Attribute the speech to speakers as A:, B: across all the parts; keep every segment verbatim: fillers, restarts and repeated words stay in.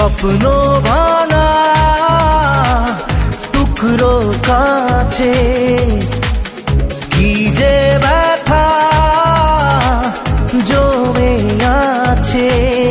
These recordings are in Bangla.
A: স্বপ্ন ভাঙা টুকরো কাছে কি যে ব্যথা জমে আছে,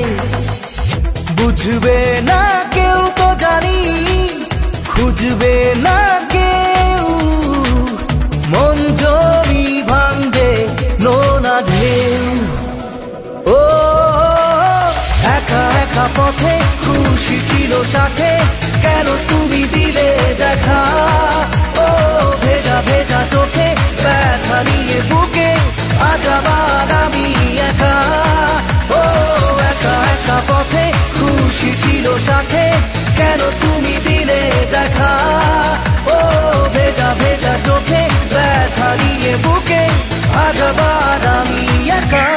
A: বুঝবে না কেউ তো জানি, খুঁজবে না কেউ, মন জমি ভাঙবে নোনা ঢেউ। ও একা একা পথে খুশি ছিল সাথে, কেন তুমি দিলে দেখা? ও ভেজা ভেজা চোখে ব্যথা নিয়ে বুকে, আজ আবার আমি একা। ও একা একা পথে খুশি ছিল সাথে, কেন তুমি দিলে দেখা? ও ভেজা ভেজা চোখে ব্যথা নিয়ে বুকে, আজ আবার আমি একা।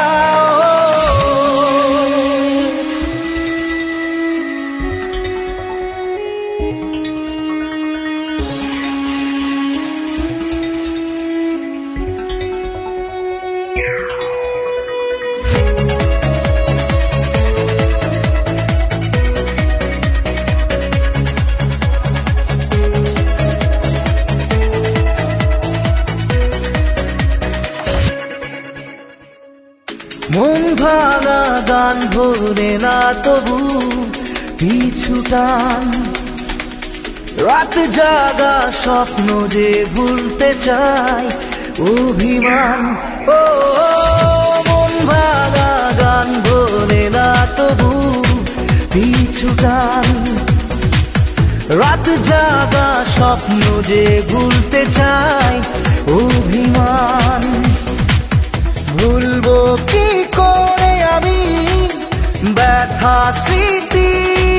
A: মন ভাঙা গান ভোলে না তবু পিছু টান, রাত জাগা স্বপ্ন যে ভুলতে চাই অভিমান। ও মন ভাঙা গান ভোলে না তবু পিছু টান, রাত জাগা স্বপ্ন যে ভুলতে চাই অভিমান। ভুলবো কি করে আমি ব্যথা স্মৃতি,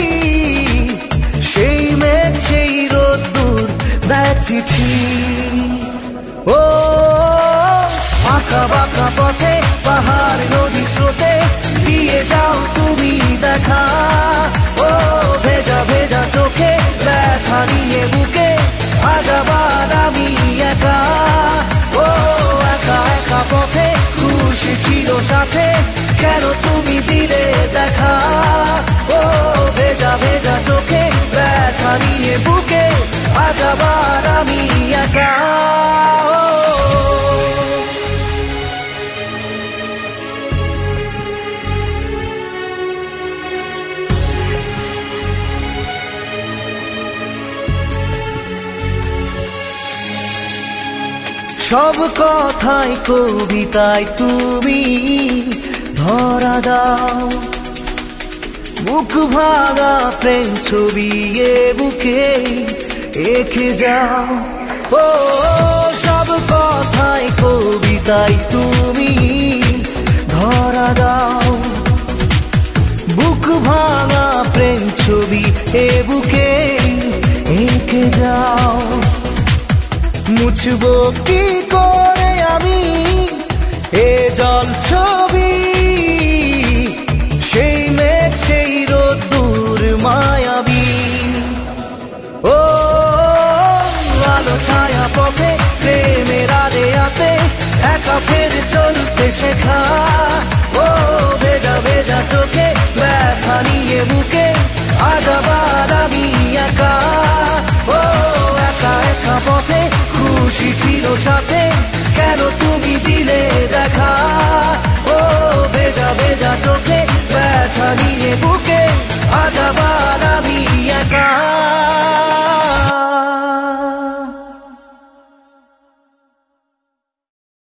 A: সেই মেঘ সেই রোদ্দুর দেয় চিঠি। ও আঁকা বাঁকা পথে পাহাড় নদী স্রোতে দিয়ে যাও তুমি দেখা। ও ভেজা ভেজা চোখে ব্যথা নিয়ে বুকে, আজ আবার আমি একা। ও একা একা পথে খুশি ছিল সাথে, কেন তুমি দিলে দেখা? ও ভেজা ভেজা চোখে ব্যথা নিয়ে বুকে, আজ আবার আমি একা। সব কথাই কবিতায় তুমি ধরা দাও, মুখ ভাঙা প্রেম ছবি এ বুকে এঁকে যাও। ও সব কথাই কবিতায় তুমি ধরা দাও, বুক ভাঙা প্রেম ছবি এ বুকে এঁকে যাও। মুছবো কি করে আমি এ জল ছবি, সেই মেঘ সেই রোদ্দুর মায়াবী। ও আলো ছায়া পথে